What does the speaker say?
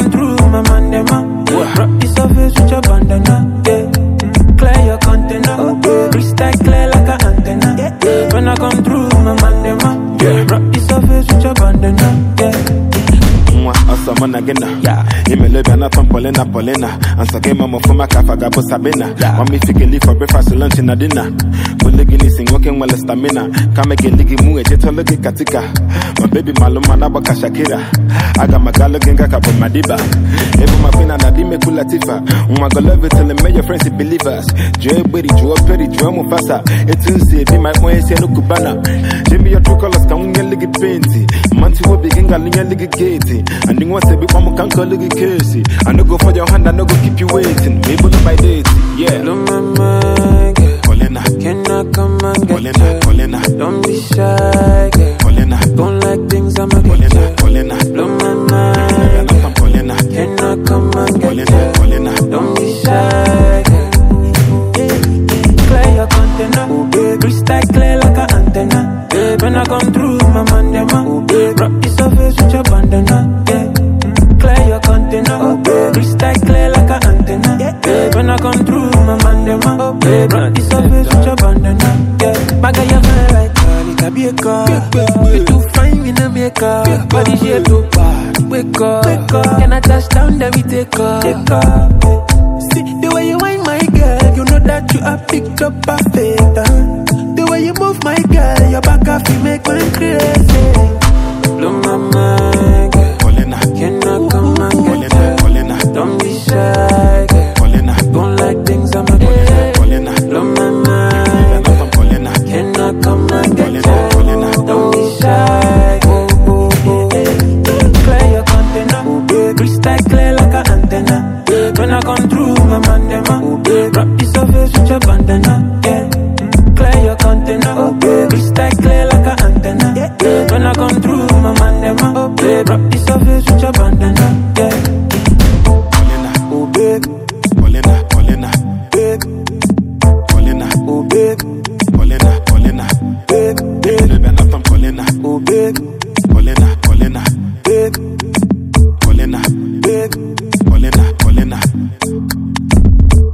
come through, my man, them rock the surface with your bandana, yeah. Clear your container, crystal clear like an antenna, yeah. When I come through, my man, them rock the surface with your bandana, yeah. Someone again, yeah. Imelebana from Polina, and so game of my Cafagabo Sabina. Want me to leave for breakfast, lunch, and dinner. Bulligini sing working well stamina. Come again, Ligi Mu, a jetologi Katika. My baby Malumana Bakashakira. I got my Galagenga Kapo Madiba. Every my pin and Adime Kulatifa. My go love it till the major friends believers. Joe Berry, Joe Perry, Joe Mufasa. It's Tuesday, be my boy, Senu Kubana. Jimmy, your true colors come in Ligi Painty. Manti will begin Galinga Ligi Gate. And you want to be one can call it Casey. I no go for your hand, I no go keep you waiting. Maybe on my date, yeah. Blow my mind, yeah. Polina, can I come and get Polina, Polina. Don't be shy, yeah. Polina, don't like things I'm a Polina, Polina. Blow my mind, yeah. Polina, can I come and get Polina, don't be shy, yeah. Clear your container, crystal clear like an antenna. When I come through, my man, them rock the surface with your bandana, yeah. Clear your container, crystal clear like an antenna, yeah. When I come through, my man, them rock the surface with your bandana, yeah. Baga ya fine like Carly, be a car. You too fine in a makeup, body shape too bad. Wake up, can I touch down, then we take off. See the way you wind, my girl, you know that you are picked up perfect. The way you move, my girl, your back off, you make me crazy. Blow my mind, girl. Polina, can I come and get her? Polina, don't be shy, girl. Polina, don't like things I'm a day. Polina, blow my mind, girl. Polina, can I come and get her? Polina, don't be shy, girl. Clear your container, crystal clear like an antenna. When I come through, my man, them rock the surface with your bandana, yeah. Clear your container, crystal clear like an antenna, yeah. When I come through, my man, them rock the surface with your bandana, yeah. Polina, oh babe, Polina, Polina, babe, Polina, oh babe, Polina, Polina, babe, babe, Polina, oh babe, Polina, Polina, babe, Polina, babe.